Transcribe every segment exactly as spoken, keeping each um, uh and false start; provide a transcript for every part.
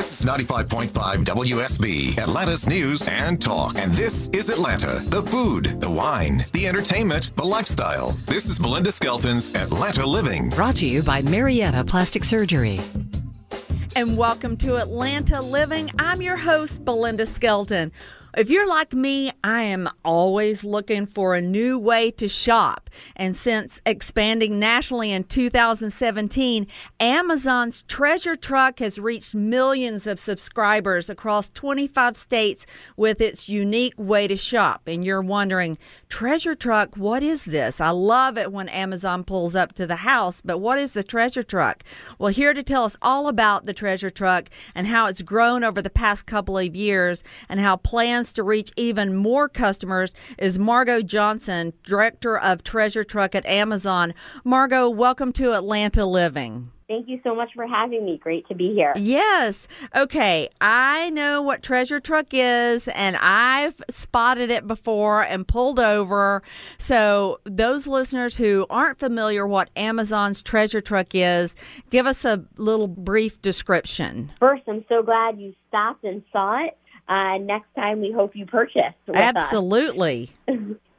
This is ninety-five point five W S B, Atlanta's news and talk. And this is Atlanta, the food, the wine, the entertainment, the lifestyle. This is Belinda Skelton's Atlanta Living. Brought to you by Marietta Plastic Surgery. And welcome to Atlanta Living. I'm your host, Belinda Skelton. If you're like me, I am always looking for a new way to shop. And since expanding nationally in two thousand seventeen, Amazon's Treasure Truck has reached millions of subscribers across twenty-five states with its unique way to shop. And you're wondering, Treasure Truck, what is this? I love it when Amazon pulls up to the house, but what is the Treasure Truck? Well, here to tell us all about the Treasure Truck and how it's grown over the past couple of years and how plans to reach even more customers is Margot Johnson, Director of Treasure Truck at Amazon. Margot, welcome to Atlanta Living. Thank you so much for having me. Great to be here. Yes. Okay. I know what Treasure Truck is, and I've spotted it before and pulled over. So those listeners who aren't familiar what Amazon's Treasure Truck is, give us a little brief description. First, I'm so glad you stopped and saw it. Uh, next time, we hope you purchase with Absolutely. us.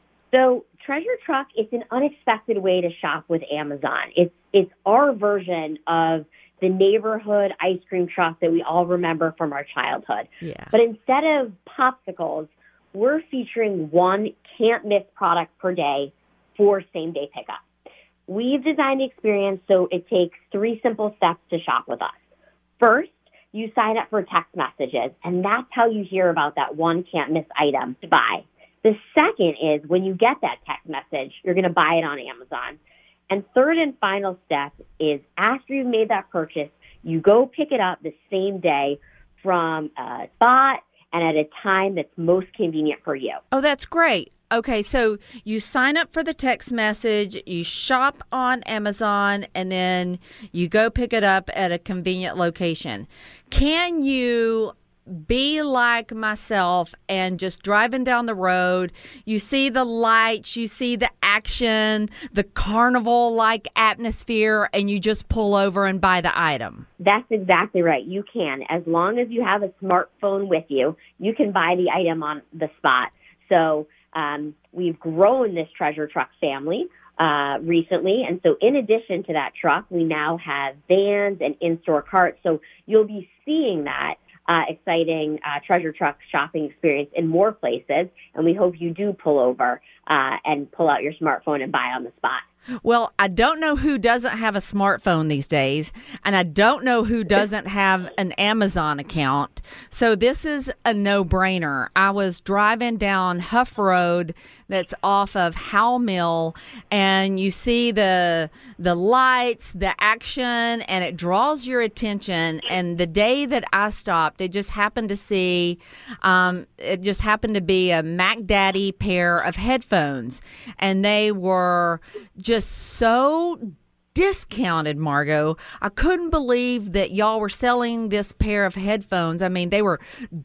So, Treasure Truck is an unexpected way to shop with Amazon. It's it's our version of the neighborhood ice cream truck that we all remember from our childhood. Yeah. But instead of popsicles, we're featuring one can't-miss product per day for same-day pickup. We've designed the experience so it takes three simple steps to shop with us. First, you sign up for text messages, and that's how you hear about that one can't-miss item to buy. The second is when you get that text message, you're going to buy it on Amazon. And third and final step is after you've made that purchase, you go pick it up the same day from a spot and at a time that's most convenient for you. Oh, that's great. Okay, so you sign up for the text message, you shop on Amazon, and then you go pick it up at a convenient location. Can you be like myself and just driving down the road, you see the lights, you see the action, the carnival-like atmosphere, and you just pull over and buy the item? That's exactly right. You can. As long as you have a smartphone with you, you can buy the item on the spot. So Um, we've grown this Treasure Truck family uh, recently, and so in addition to that truck, we now have vans and in-store carts. So you'll be seeing that uh, exciting uh, Treasure Truck shopping experience in more places, and we hope you do pull over uh, and pull out your smartphone and buy on the spot. Well, I don't know who doesn't have a smartphone these days, and I don't know who doesn't have an Amazon account. So this is a no-brainer. I was driving down Huff Road that's off of Howell Mill, and you see the the lights, the action, and it draws your attention. And the day that I stopped, it just happened to see, um, it just happened to be a Mac Daddy pair of headphones, and they were just just so discounted, Margot. I couldn't believe that y'all were selling this pair of headphones. I mean, they were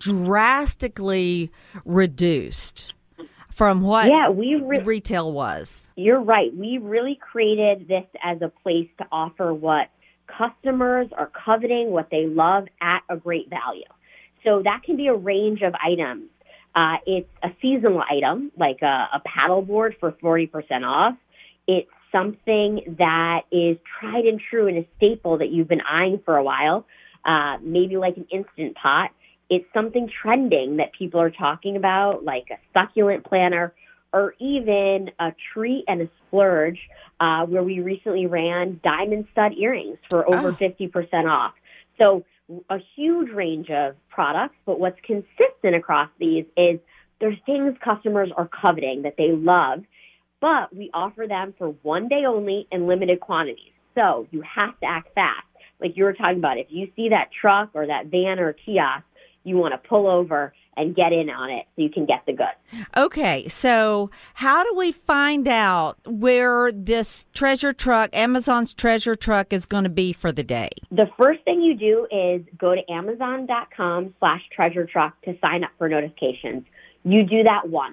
drastically reduced from what yeah, we re- retail was. You're right. We really created this as a place to offer what customers are coveting, what they love at a great value. So that can be a range of items. Uh, it's a seasonal item, like a, a paddleboard for forty percent off. It's something that is tried and true and a staple that you've been eyeing for a while, uh, maybe like an Instant Pot. It's something trending that people are talking about, like a succulent planner, or even a treat and a splurge, uh, where we recently ran diamond stud earrings for over oh. fifty percent off. So a huge range of products, but what's consistent across these is there's things customers are coveting that they love, but we offer them for one day only in limited quantities. So you have to act fast. Like you were talking about, if you see that truck or that van or kiosk, you want to pull over and get in on it so you can get the goods. Okay, so how do we find out where this Treasure Truck, Amazon's Treasure Truck, is going to be for the day? The first thing you do is go to amazon.com slash treasure truck to sign up for notifications. You do that once.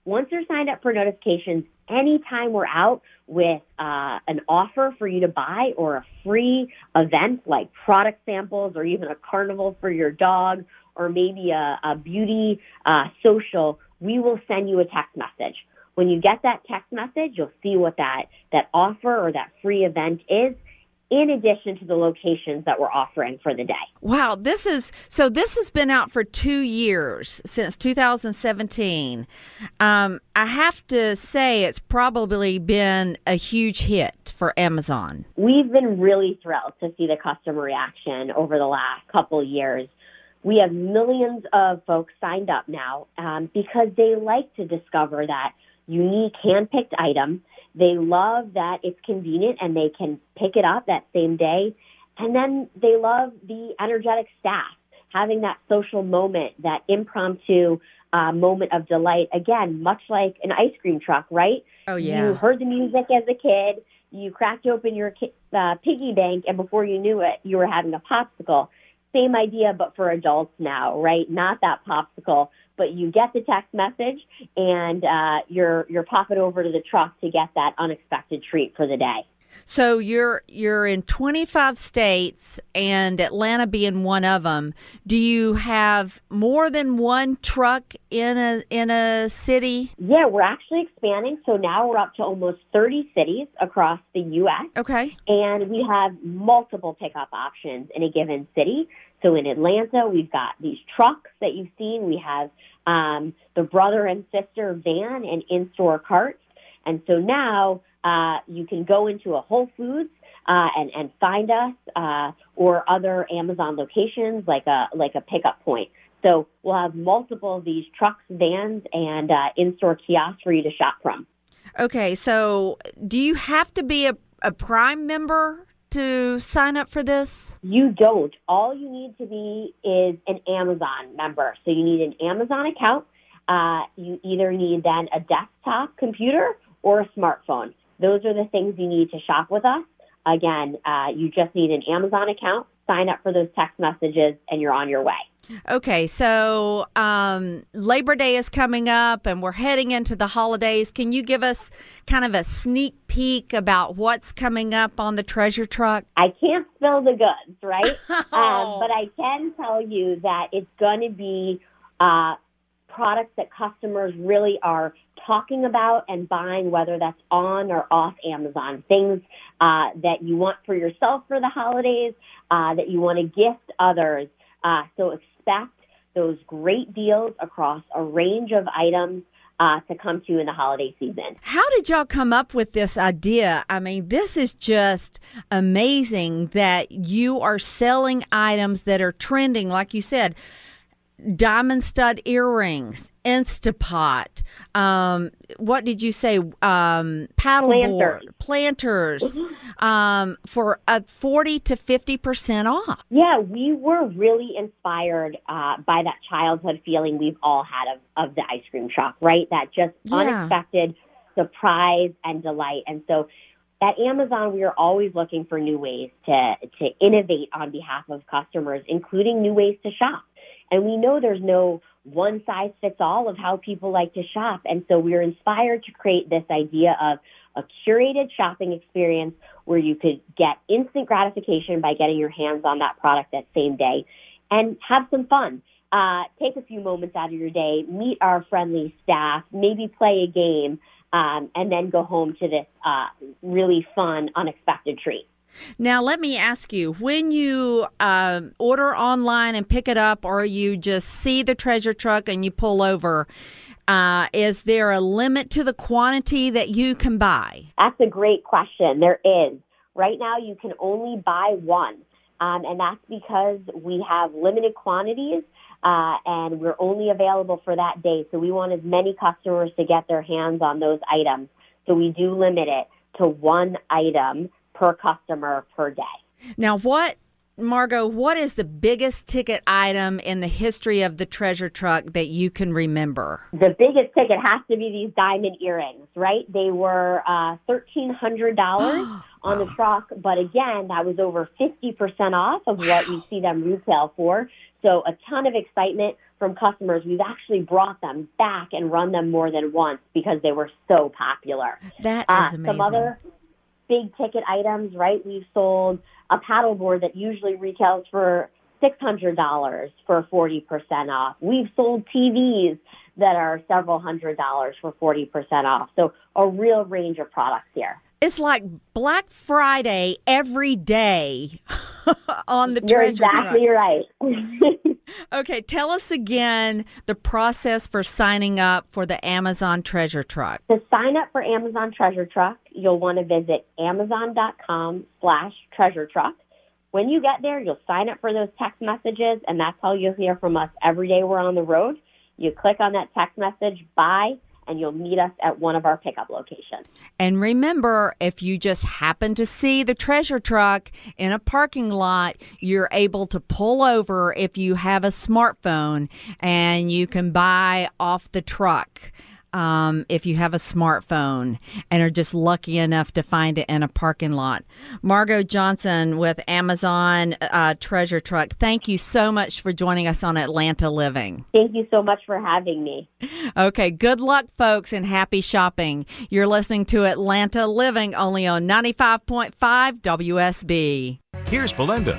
once you're signed up for notifications, anytime we're out with uh, an offer for you to buy or a free event like product samples or even a carnival for your dog or maybe a, a beauty uh, social, we will send you a text message. When you get that text message, you'll see what that, that offer or that free event is, in addition to the locations that we're offering for the day. Wow, this is so this has been out for two years, since two thousand seventeen. Um, I have to say it's probably been a huge hit for Amazon. We've been really thrilled to see the customer reaction over the last couple of years. We have millions of folks signed up now um, because they like to discover that unique hand-picked item. They love that it's convenient and they can pick it up that same day. And then they love the energetic staff, having that social moment, that impromptu uh, moment of delight. Again, much like an ice cream truck, right? Oh, yeah. You heard the music as a kid, you cracked open your uh, piggy bank, and before you knew it, you were having a popsicle. Same idea, but for adults now, right? Not that popsicle, but you get the text message and uh, you're you're popping over to the truck to get that unexpected treat for the day. So you're you're in twenty-five states, and Atlanta being one of them. Do you have more than one truck in a in a city? Yeah, we're actually expanding. So now we're up to almost thirty cities across the U S. Okay. And we have multiple pickup options in a given city. So in Atlanta, we've got these trucks that you've seen. We have um, the brother and sister van and in-store carts. And so now uh, you can go into a Whole Foods uh, and, and find us uh, or other Amazon locations like a like a pickup point. So we'll have multiple of these trucks, vans, and uh, in-store kiosks for you to shop from. Okay, so do you have to be a, a Prime member to sign up for this? You don't. All you need to be is an Amazon member. So you need an Amazon account. Uh, you either need then a desktop computer or a smartphone. Those are the things you need to shop with us. Again, uh, you just need an Amazon account, sign up for those text messages, and you're on your way. Okay, so um, Labor Day is coming up, and we're heading into the holidays. Can you give us kind of a sneak peek about what's coming up on the treasure truck? I can't spill the goods, right? um, but I can tell you that it's going to be uh, products that customers really are talking about and buying, whether that's on or off Amazon, things uh, that you want for yourself for the holidays, uh, that you want to gift others. Uh, so expect those great deals across a range of items uh, to come to you in the holiday season. How did y'all come up with this idea? I mean, this is just amazing that you are selling items that are trending, like you said, diamond stud earrings, Instapot, um, what did you say? Um, paddleboard, planters, planters mm-hmm. um, for a forty to fifty percent off. Yeah, we were really inspired uh, by that childhood feeling we've all had of, of the ice cream truck, right? That just yeah. unexpected surprise and delight. And so at Amazon, we are always looking for new ways to, to innovate on behalf of customers, including new ways to shop. And we know there's no one size fits all of how people like to shop. And so we were inspired to create this idea of a curated shopping experience where you could get instant gratification by getting your hands on that product that same day and have some fun. Uh, take a few moments out of your day, meet our friendly staff, maybe play a game, um, and then go home to this uh, really fun, unexpected treat. Now, let me ask you, when you uh, order online and pick it up, or you just see the treasure truck and you pull over, uh, is there a limit to the quantity that you can buy? That's a great question. There is. Right now, you can only buy one, um, and that's because we have limited quantities, uh, and we're only available for that day. So we want as many customers to get their hands on those items. So we do limit it to one item per customer per day. Now, what Margot, what is the biggest ticket item in the history of the treasure truck that you can remember? The biggest ticket has to be these diamond earrings, right? They were uh, thirteen hundred dollars on the truck, but again, that was over fifty percent off of what we see them retail for. So a ton of excitement from customers. We've actually brought them back and run them more than once because they were so popular. That is uh, amazing. Some other big ticket items, right? We've sold a paddleboard that usually retails for six hundred dollars for forty percent off. We've sold T Vs that are several hundred dollars for forty percent off. So a real range of products here. It's like Black Friday every day on the You're treasure exactly truck. right. Okay, tell us again the process for signing up for the Amazon Treasure Truck. To sign up for Amazon Treasure Truck, you'll want to visit amazon.com slash treasure truck. When you get there, you'll sign up for those text messages, and that's how you'll hear from us every day we're on the road. You click on that text message, buy, and you'll meet us at one of our pickup locations. And remember, if you just happen to see the treasure truck in a parking lot, you're able to pull over if you have a smartphone, and you can buy off the truck. Um, if you have a smartphone and are just lucky enough to find it in a parking lot. Margot Johnson with Amazon uh, Treasure Truck, thank you so much for joining us on Atlanta Living. Thank you so much for having me. Okay, good luck, folks, and happy shopping. You're listening to Atlanta Living only on ninety-five point five W S B. Here's Belinda.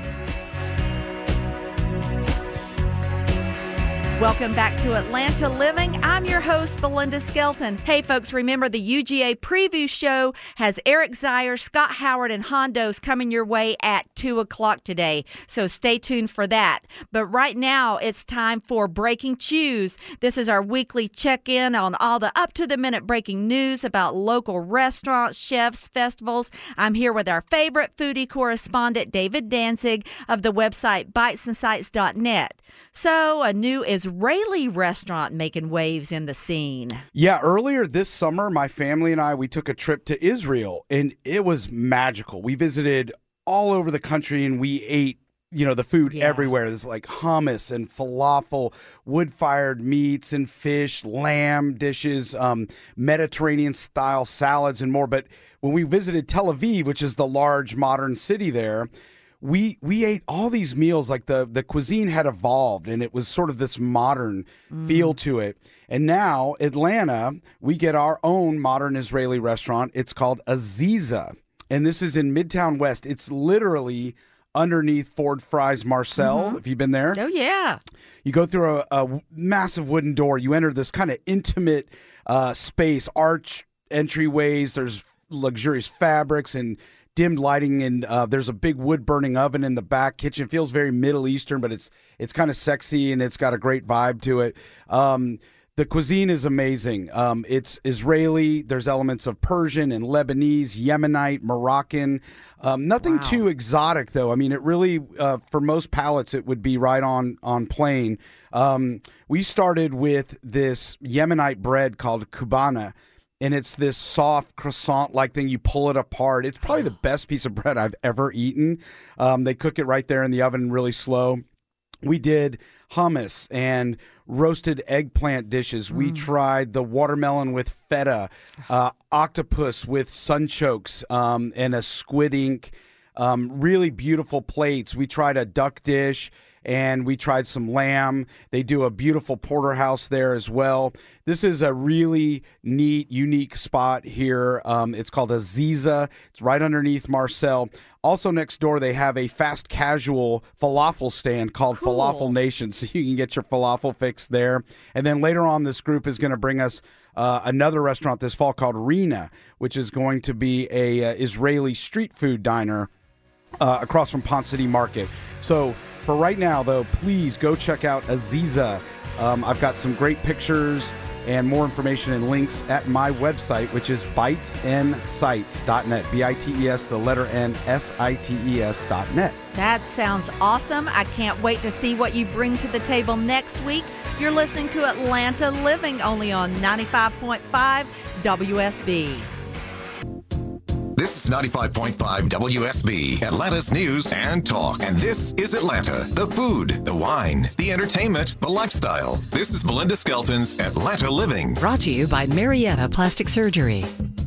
Welcome back to Atlanta Living. I'm your host, Belinda Skelton. Hey, folks, remember the U G A preview show has Eric Zier, Scott Howard, and Hondos coming your way at two o'clock today. So stay tuned for that. But right now, it's time for Breaking Chews. This is our weekly check-in on all the up-to-the-minute breaking news about local restaurants, chefs, festivals. I'm here with our favorite foodie correspondent, David Danzig, of the website bites and sights dot net. So, a new Israeli restaurant making waves in the scene. Yeah, earlier this summer, my family and I, we took a trip to Israel, and it was magical. We visited all over the country, and we ate, you know, the food Yeah. everywhere. There's like hummus and falafel, wood-fired meats and fish, lamb dishes, um, Mediterranean-style salads, and more. But when we visited Tel Aviv, which is the large modern city there, We we ate all these meals, like the, the cuisine had evolved, and it was sort of this modern mm. feel to it. And now, Atlanta, we get our own modern Israeli restaurant. It's called Aziza, and this is in Midtown West. It's literally underneath Ford Fry's Marcel. Mm-hmm. Have you been there? Oh, yeah. You go through a, a massive wooden door. You enter this kind of intimate uh, space, arch entryways. There's luxurious fabrics and dimmed lighting, and uh, there's a big wood-burning oven in the back. Kitchen feels very Middle Eastern, but it's it's kind of sexy, and it's got a great vibe to it. Um, the cuisine is amazing. Um, it's Israeli. There's elements of Persian and Lebanese, Yemenite, Moroccan. Um, nothing Wow. too exotic, though. I mean, it really, uh, for most palates, it would be right on, on plane. Um, we started with this Yemenite bread called kubana, and it's this soft croissant-like thing. You pull it apart. It's probably the best piece of bread I've ever eaten. Um, they cook it right there in the oven really slow. We did hummus and roasted eggplant dishes. Mm. We tried the watermelon with feta, uh, octopus with sunchokes, um, and a squid ink. Um, really beautiful plates. We tried a duck dish, and we tried some lamb. They do a beautiful porterhouse there as well. This is a really neat, unique spot here. Um, it's called Aziza. It's right underneath Marcel. Also next door, they have a fast casual falafel stand called Cool. Falafel Nation, so you can get your falafel fix there. And then later on, this group is going to bring us uh, another restaurant this fall called Rina, which is going to be a uh, Israeli street food diner uh, across from Pont City Market. So for right now, though, please go check out Aziza. Um, I've got some great pictures and more information and links at my website, which is bites and sights dot net. B I T E S, the letter N, S I T E S dot net. That sounds awesome. I can't wait to see what you bring to the table next week. You're listening to Atlanta Living only on ninety-five point five W S B. This is It's ninety-five point five W S B, Atlanta's news and talk. And this is Atlanta. The food, the wine, the entertainment, the lifestyle. This is Belinda Skelton's Atlanta Living. Brought to you by Marietta Plastic Surgery.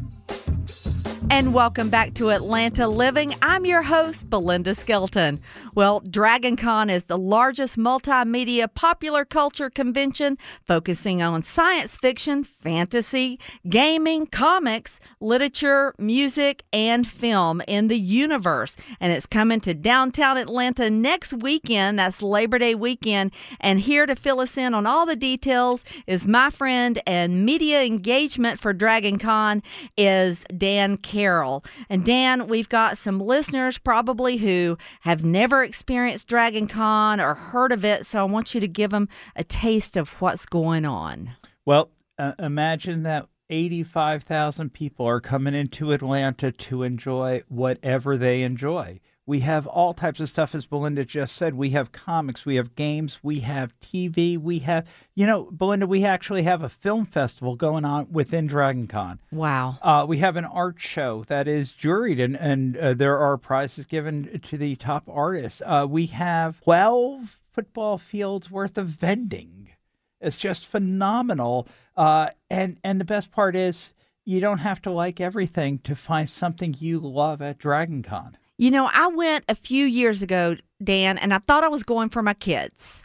And welcome back to Atlanta Living. I'm your host, Belinda Skelton. Well, DragonCon is the largest multimedia popular culture convention focusing on science fiction, fantasy, gaming, comics, literature, music, and film in the universe. And it's coming to downtown Atlanta next weekend. That's Labor Day weekend. And here to fill us in on all the details is my friend and media engagement for DragonCon is Dan Carroll. And Dan, we've got some listeners probably who have never experienced DragonCon or heard of it, so I want you to give them a taste of what's going on. Well, uh, imagine that eighty-five thousand people are coming into Atlanta to enjoy whatever they enjoy. We have all types of stuff, as Belinda just said. We have comics, we have games, we have T V, we have, you know, Belinda, we actually have a film festival going on within DragonCon. Wow. Uh, we have an art show that is juried, and, and uh, there are prizes given to the top artists. Uh, we have twelve football fields worth of vending. It's just phenomenal. Uh, and, and the best part is you don't have to like everything to find something you love at DragonCon. You know, I went a few years ago, Dan, and I thought I was going for my kids,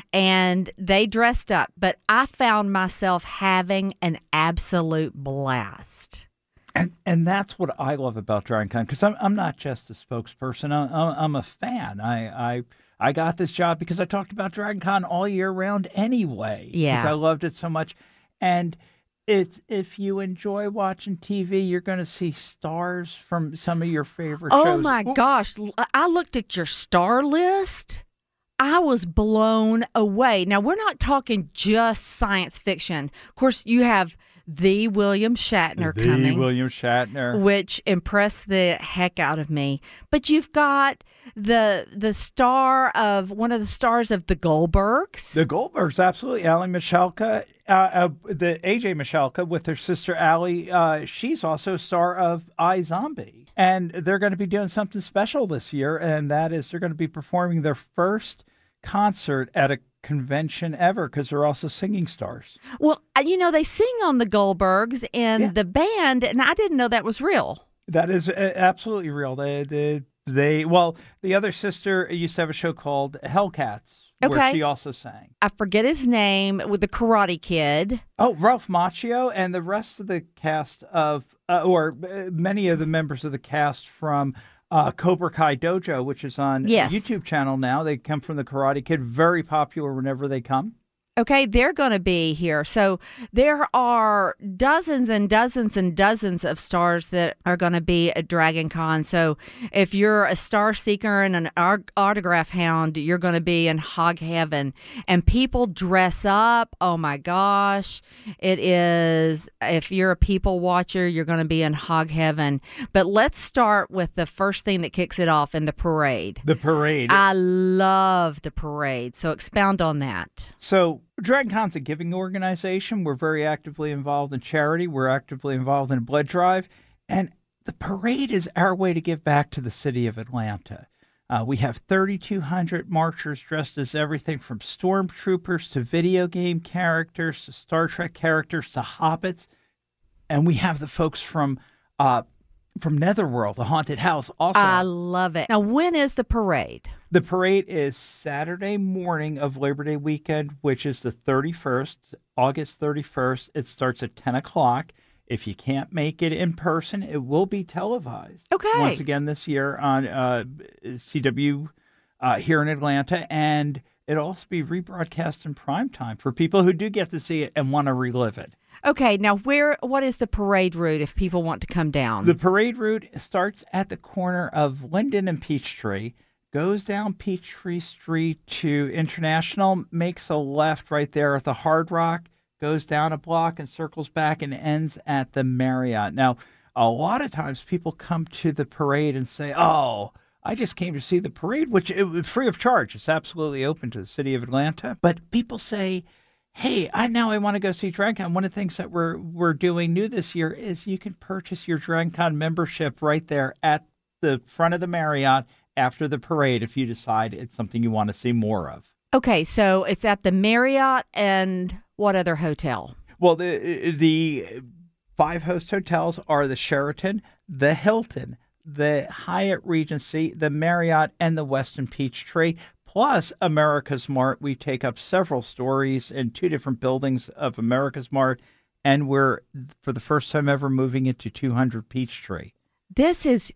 and they dressed up, but I found myself having an absolute blast. And and that's what I love about DragonCon, because I'm I'm not just a spokesperson. I'm I'm a fan. I I I got this job because I talked about DragonCon all year round anyway. Yeah, because I loved it so much, and. It's, if you enjoy watching T V, you're going to see stars from some of your favorite oh shows. Oh, my Ooh. gosh. I looked at your star list. I was blown away. Now, we're not talking just science fiction. Of course, you have the William Shatner the coming. William Shatner. Which impressed the heck out of me. But you've got the the star of, one of the stars of the Goldbergs. The Goldbergs, absolutely. Ally Michalka, uh, uh, the A J Michalka with her sister Ally, uh, she's also a star of iZombie. And they're going to be doing something special this year, and that is they're going to be performing their first concert at a convention ever, because they're also singing stars. Well, you know, they sing on the Goldbergs in yeah. the band, and I didn't know that was real. That is uh, absolutely real. They, they, they, well, the other sister used to have a show called Hellcats, okay. where she also sang. I forget his name, with the Karate Kid. Oh, Ralph Macchio, and the rest of the cast of, uh, or uh, many of the members of the cast from Uh, Cobra Kai Dojo, which is on yes. a YouTube channel now. They come from the Karate Kid, very popular whenever they come. Okay, they're going to be here. So there are dozens and dozens and dozens of stars that are going to be at DragonCon. So if you're a star seeker and an autograph hound, you're going to be in hog heaven. And people dress up. Oh my gosh. It is, if you're a people watcher, you're going to be in hog heaven. But let's start with the first thing that kicks it off in the parade. The parade. I love the parade. So expound on that. So DragonCon's a giving organization. We're very actively involved in charity. We're actively involved in a blood drive. And the parade is our way to give back to the city of Atlanta. Uh, we have thirty-two hundred marchers dressed as everything from stormtroopers to video game characters to Star Trek characters to hobbits. And we have the folks from uh, from Netherworld, the haunted house, also. I love it. Now, when is the parade? The parade is Saturday morning of Labor Day weekend, which is the thirty-first, August thirty-first. It starts at ten o'clock. If you can't make it in person, it will be televised. Okay. Once again this year on uh, C W uh, here in Atlanta. And it'll also be rebroadcast in prime time for people who do get to see it and want to relive it. Okay, now where? What is the parade route if people want to come down? The parade route starts at the corner of Linden and Peachtree, goes down Peachtree Street to International, makes a left right there at the Hard Rock, goes down a block and circles back and ends at the Marriott. Now, a lot of times people come to the parade and say, oh, I just came to see the parade, which is free of charge. It's absolutely open to the city of Atlanta. But people say, hey, I now I want to go see DragonCon. One of the things that we're we're doing new this year is you can purchase your DragonCon membership right there at the front of the Marriott after the parade if you decide it's something you want to see more of. Okay, so it's at the Marriott and what other hotel? Well, the the five host hotels are the Sheraton, the Hilton, the Hyatt Regency, the Marriott, and the Westin Peachtree. Plus, America's Mart. We take up several stories in two different buildings of America's Mart, and we're, for the first time ever, moving into two hundred Peachtree. This is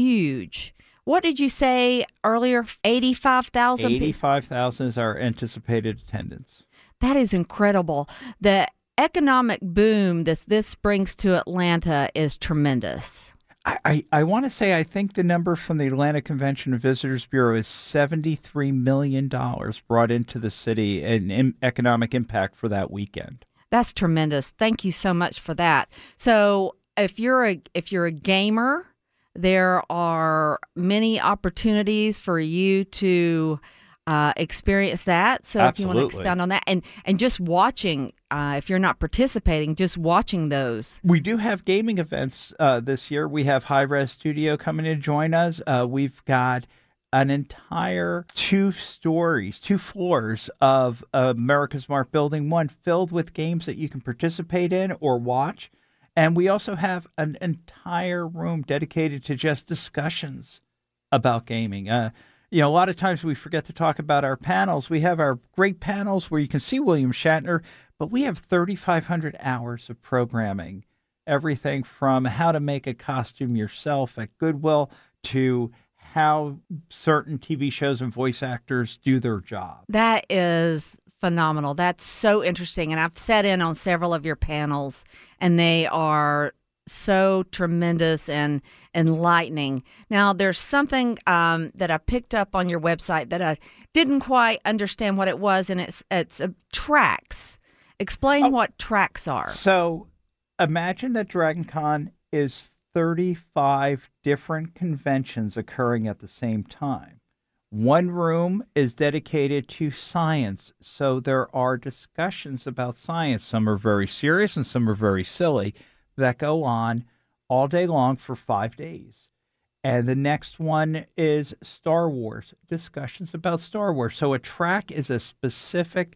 huge. What did you say earlier? eighty-five thousand? eighty-five thousand is our anticipated attendance. That is incredible. The economic boom that this brings to Atlanta is tremendous. I, I, I want to say I think the number from the Atlanta Convention and Visitors Bureau is seventy-three million dollars brought into the city in, in economic impact for that weekend. That's tremendous. Thank you so much for that. So if you're a if you're a gamer, there are many opportunities for you to uh, experience that. So Absolutely. if you want to expound on that, and and just watching, uh, if you're not participating, just watching those. We do have gaming events uh, this year. We have High Res Studio coming to join us. Uh, we've got an entire two stories, two floors of America's Mart Building One filled with games that you can participate in or watch. And we also have an entire room dedicated to just discussions about gaming. Uh, you know, a lot of times we forget to talk about our panels. We have our great panels where you can see William Shatner, but we have thirty-five hundred hours of programming. Everything from how to make a costume yourself at Goodwill to how certain T V shows and voice actors do their job. That is phenomenal. That's so interesting. And I've sat in on several of your panels, and they are so tremendous and enlightening. Now, there's something um, that I picked up on your website that I didn't quite understand what it was, and it's it's uh, tracks. Explain Oh. what tracks are. So imagine that DragonCon is thirty-five different conventions occurring at the same time. One room is dedicated to science, so there are discussions about science. Some are very serious and some are very silly that go on all day long for five days. And the next one is Star Wars, discussions about Star Wars. So a track is a specific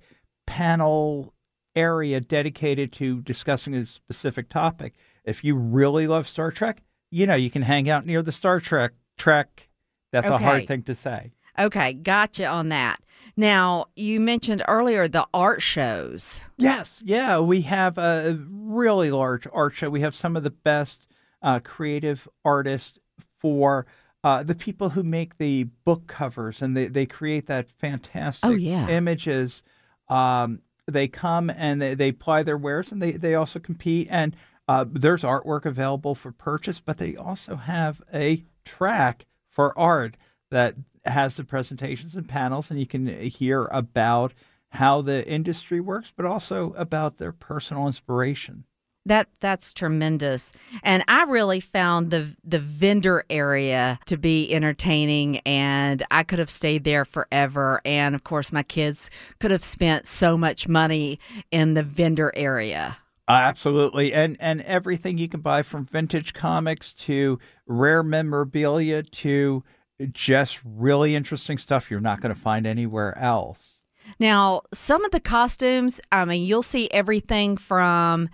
panel area dedicated to discussing a specific topic. If you really love Star Trek, you know, you can hang out near the Star Trek track. That's a Okay. hard thing to say. Okay, gotcha on that. Now, you mentioned earlier the art shows. Yes, yeah, we have a really large art show. We have some of the best uh, creative artists for uh, the people who make the book covers, and they, they create that fantastic Oh, yeah. images. Um, they come and they, they apply their wares, and they, they also compete. And uh, there's artwork available for purchase, but they also have a track for art that has the presentations and panels, and you can hear about how the industry works, but also about their personal inspiration. That that's tremendous. And I really found the the vendor area to be entertaining, and I could have stayed there forever. And of course, my kids could have spent so much money in the vendor area. Uh, absolutely. And and everything you can buy, from vintage comics to rare memorabilia to just really interesting stuff you're not going to find anywhere else. Now, some of the costumes, I mean, you'll see everything from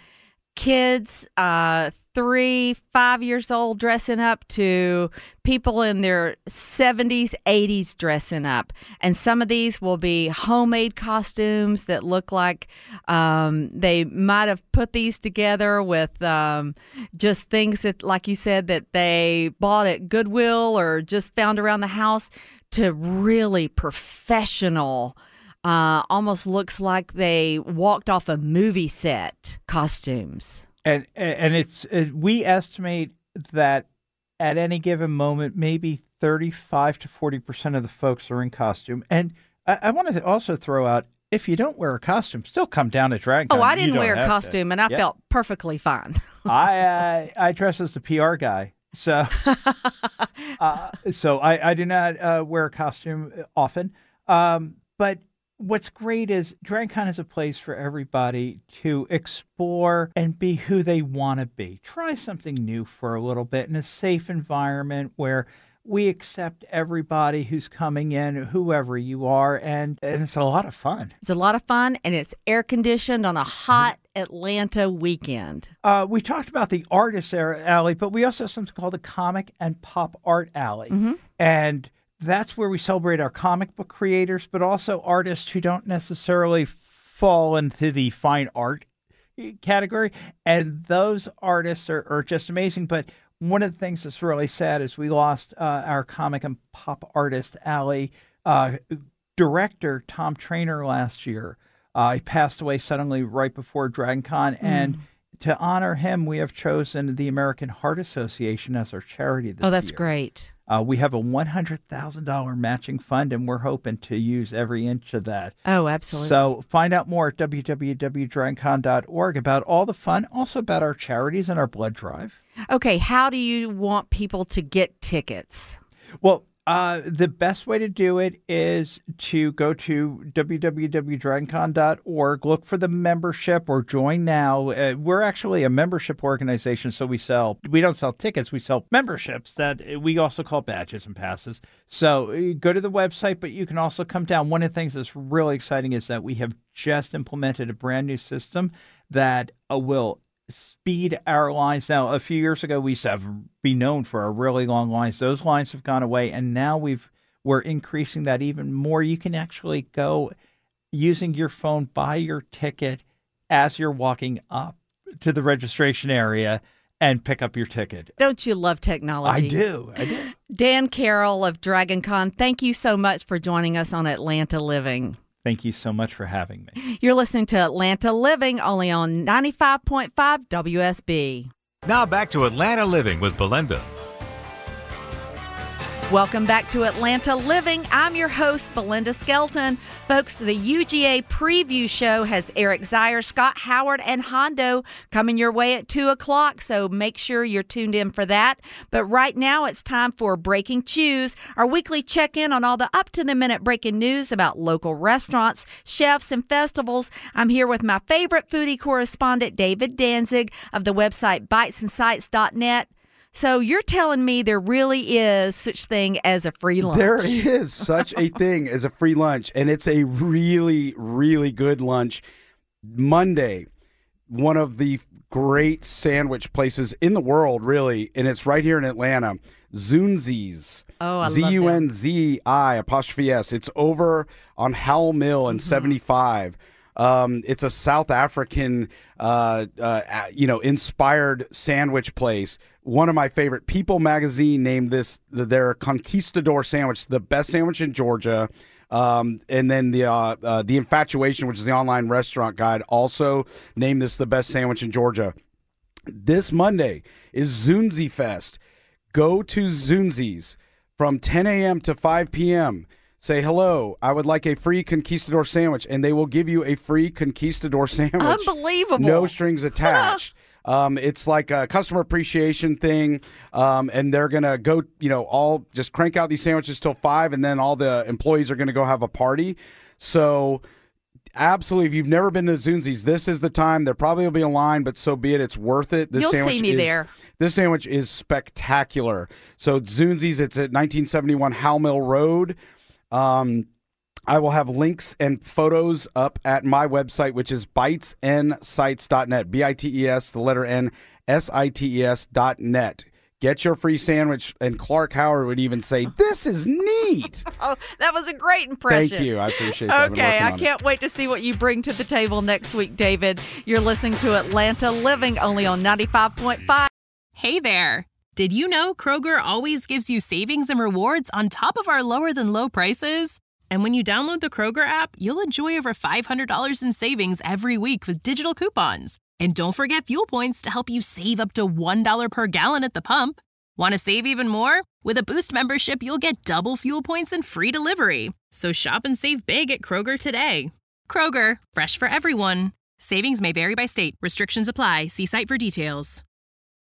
kids uh, three, five years old dressing up to people in their seventies, eighties dressing up. And some of these will be homemade costumes that look like um, they might have put these together with um, just things that, like you said, that they bought at Goodwill or just found around the house, to really professional, Uh, almost looks like they walked off a movie set costumes. And and it's it, we estimate that at any given moment, maybe thirty-five to forty percent of the folks are in costume. And I, I want to also throw out, if you don't wear a costume, still come down to DragonCon. Oh, I You didn't don't wear a have to. costume, and I Yeah. felt perfectly fine. I uh, I dress as the P R guy, so uh, so I I do not uh, wear a costume often, um, but what's great is DragonCon is a place for everybody to explore and be who they want to be. Try something new for a little bit in a safe environment where we accept everybody who's coming in, whoever you are, and, and it's a lot of fun. It's a lot of fun, and it's air-conditioned on a hot Atlanta weekend. Uh, we talked about the Artist Alley, but we also have something called the Comic and Pop Art Alley. Mm-hmm. And that's where we celebrate our comic book creators, but also artists who don't necessarily fall into the fine art category. And those artists are, are just amazing. But one of the things that's really sad is we lost uh, our Comic and Pop Artist Alley uh, director, Tom Trainer, last year. Uh, he passed away suddenly right before DragonCon. Mm. And to honor him, we have chosen the American Heart Association as our charity this year. Oh, that's year. great. Uh, we have a one hundred thousand dollars matching fund, and we're hoping to use every inch of that. Oh, absolutely. So find out more at w w w dot dragon con dot org about all the fun, also about our charities and our blood drive. Okay, how do you want people to get tickets? Well, uh, the best way to do it is to go to w w w dot dragon con dot org, look for the membership or join now. Uh, we're actually a membership organization, so we sell, we don't sell tickets, we sell memberships that we also call badges and passes. So uh, go to the website, but you can also come down. One of the things that's really exciting is that we have just implemented a brand new system that uh, will speed our lines. Now, a few years ago, we used to have, be known for our really long lines. Those lines have gone away, and now we've we're increasing that even more. You can actually go using your phone, buy your ticket as you're walking up to the registration area and pick up your ticket. Don't you love technology? I do. I do. Dan Carroll of DragonCon, thank you so much for joining us on Atlanta Living. Thank you so much for having me. You're listening to Atlanta Living, only on ninety-five point five W S B. Now back to Atlanta Living with Belinda. Welcome back to Atlanta Living. I'm your host, Belinda Skelton. Folks, the U G A preview show has Eric Zier, Scott Howard, and Hondo coming your way at two o'clock, so make sure you're tuned in for that. But right now, it's time for Breaking Chews, our weekly check-in on all the up-to-the-minute breaking news about local restaurants, chefs, and festivals. I'm here with my favorite foodie correspondent, David Danzig, of the website bites and sites dot net. So you're telling me there really is such thing as a free lunch? There is such a thing as a free lunch, and it's a really, really good lunch. Monday, one of the great sandwich places in the world, really, and it's right here in Atlanta, Zunzi's. Oh, I love Z U N Z I apostrophe S. It's over on Howell Mill and mm-hmm. seventy-five. Um, it's a South African, uh, uh, you know, inspired sandwich place. One of my favorite. People magazine named this their Conquistador sandwich the best sandwich in Georgia. Um, and then the uh, uh, the Infatuation, which is the online restaurant guide, also named this the best sandwich in Georgia. This Monday is Zunzi Fest. Go to Zunzi's from ten a.m. to five p.m. Say, hello, I would like a free Conquistador sandwich, and they will give you a free Conquistador sandwich. Unbelievable. No strings attached. um, it's like a customer appreciation thing, um, and they're going to go, you know, all just crank out these sandwiches till five, and then all the employees are going to go have a party. So absolutely, if you've never been to Zunzi's, this is the time. There probably will be a line, but so be it. It's worth it. This You'll sandwich see me is, there. This sandwich is spectacular. So Zunzi's, it's at nineteen seventy-one Howell Mill Road. Um, I will have links and photos up at my website, which is bites and sites dot net. B I T E S, the letter N, S I T E S dot net. Get your free sandwich. And Clark Howard would even say, this is neat. Oh, that was a great impression. Thank you. I appreciate that. Okay, I can't it. wait to see what you bring to the table next week, David. You're listening to Atlanta Living, only on ninety-five point five. Hey there. Did you know Kroger always gives you savings and rewards on top of our lower-than-low prices? And when you download the Kroger app, you'll enjoy over five hundred dollars in savings every week with digital coupons. And don't forget fuel points to help you save up to one dollar per gallon at the pump. Want to save even more? With a Boost membership, you'll get double fuel points and free delivery. So shop and save big at Kroger today. Kroger, fresh for everyone. Savings may vary by state. Restrictions apply. See site for details.